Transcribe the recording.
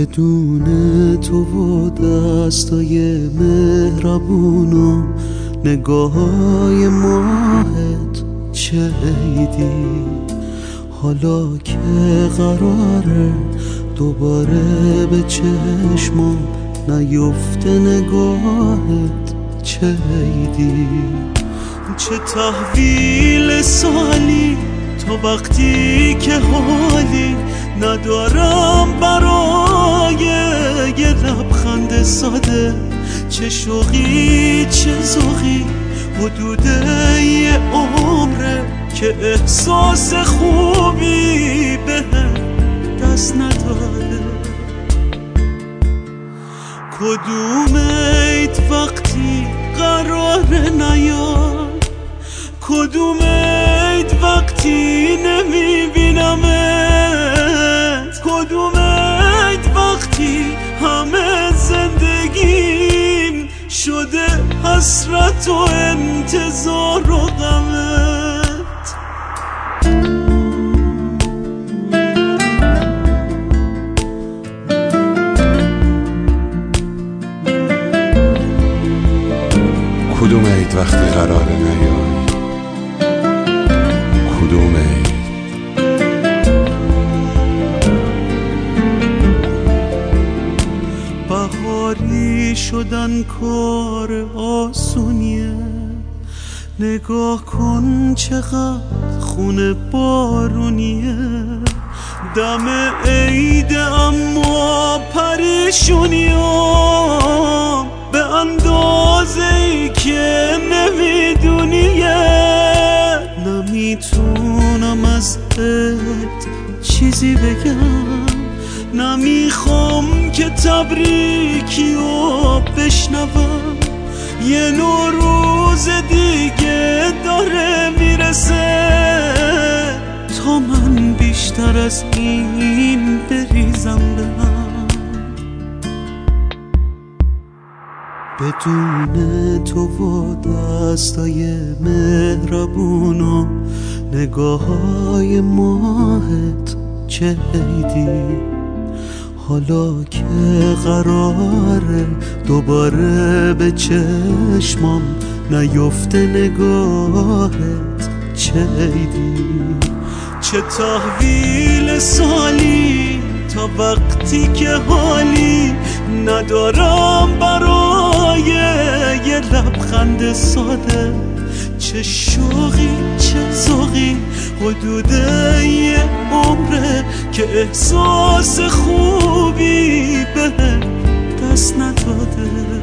بدون تو و دستای مهربون و نگاه‌های ماهت چه عیدی. حالا که قراره دوباره به چشمم نیفته نگاهت چه عیدی. چه تحویل سالی تا وقتی که حالی ندارم برای یه لبخند ساده. چه شوقی چه ذوقی حدود یه عمره که احساس خوبی به دست نداره. کدوم عید وقتی قراره نیاد، کدوم عید وقتی نمیبینمت، کدوم عید وقتی همه زندگیم شده حسرت و انتظار و غمت. کدوم عید وقتی قراره نیای، کدوم عید. بهاری شدن کار آسونیه، نگاه کن چقدر خونه بارونیه. دم عید اما پریشونیم به اندازه‌ای که نمیدونیه. نمیتونم ازت چیزی بگم، نمیخوام که تبریکیو بشنوم. یه نوروز دیگه داره میرسه تا من بیشتر از این بریزم به هم. بدون تو و دستای مهربون و نگاه‌های ماهت چه عیدی. حالا که قراره دوباره به چشمم نیفته نگاهت چه عیدی. چه تحویل سالی تا وقتی که حالی ندارم برای یه لبخند ساده. چه شوقی چه ذوقی حدود یه عمره که احساس خوبی به دست نداده.